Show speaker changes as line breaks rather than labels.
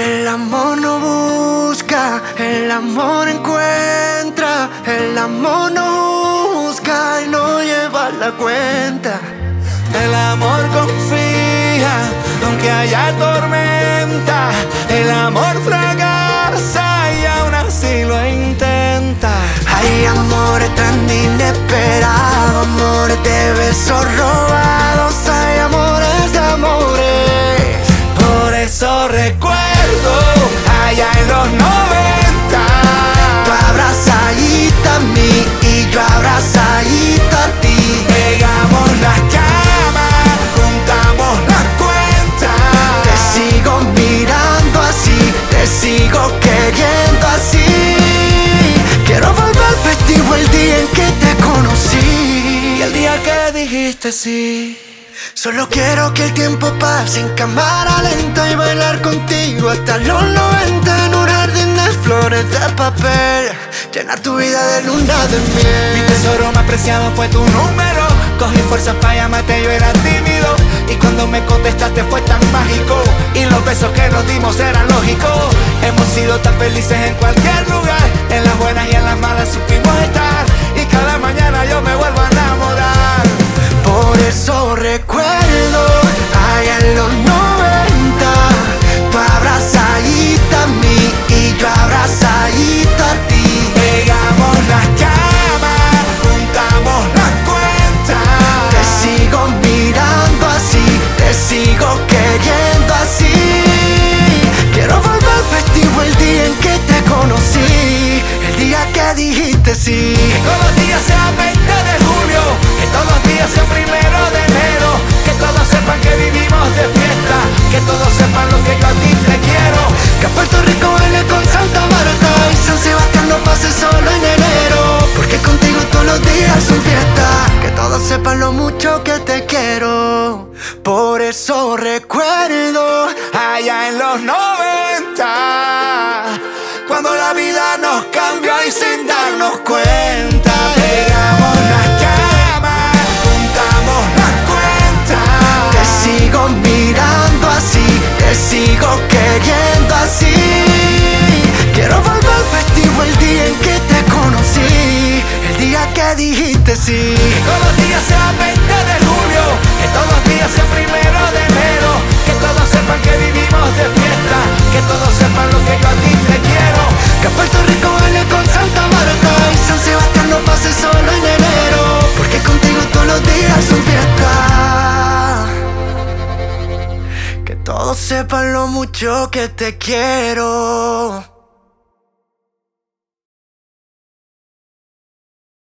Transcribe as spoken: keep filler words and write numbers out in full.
El amor no busca, el amor encuentra. El amor no busca y no lleva la cuenta.
El amor confía, aunque haya tormenta. El amor fracasa y aún así lo intenta.
Hay amores tan inesperados, amores de besos robados. Hay amores de amores.
Por eso recuerdo allá en los noventa.
Tú abrazadita a mí y yo abrazadito a ti.
Pegamos las camas, juntamos las cuentas.
Te sigo mirando así, te sigo queriendo así. Quiero volver festivo el día en que te conocí
y el día que dijiste sí.
Solo quiero que el tiempo pase en cámara lenta y bailar contigo hasta los noventa en un jardín de flores de papel. Llenar tu vida de luna de miel.
Mi tesoro más preciado fue tu número. Cogí fuerzas para llamarte, yo era tímido. Y cuando me contestaste fue tan mágico. Y los besos que nos dimos eran lógicos. Hemos sido tan felices en cualquier lugar. En las buenas y en las malas supimos estar. Y cada mañana yo me vuelvo a enamorar.
Por eso recuerdo allá en los noventa. Tu abrazadita a mí y yo abrazadito a ti.
Pegamos las camas, juntamos las cuentas.
Te sigo mirando así, te sigo queriendo así. Quiero volver festivo el día en que te conocí. El día que dijiste sí.
Que todos los días sean veinte de julio. Que todos los días sean primero de enero. Que todos sepan que vivimos de fiesta. Que todos sepan lo que yo a ti te quiero.
Que a Puerto Rico baile con Santa Marta y San Sebastián no pase solo en enero. Porque contigo todos los días son fiesta. Que todos sepan lo mucho que te quiero. Por eso recuerdo
allá en los noventa, cuando la vida nos cambió y sin darnos cuenta. Pegamos las camas, juntamos las cuentas.
te sigo mirando así, te sigo queriendo así. Quiero volver festivo el día en que te conocí. El día que dijiste sí.
Que todos los días sean veinte de julio. Que todos los días sean primero de enero. Que todos sepan que vivimos de fiesta. Que todos sepan lo que yo a ti te quiero.
Que a Puerto Rico baile con Santa Marta y San Sebastián no pase solo en enero. Porque contigo todos los días son fiesta. Que todos sepan lo mucho que te quiero.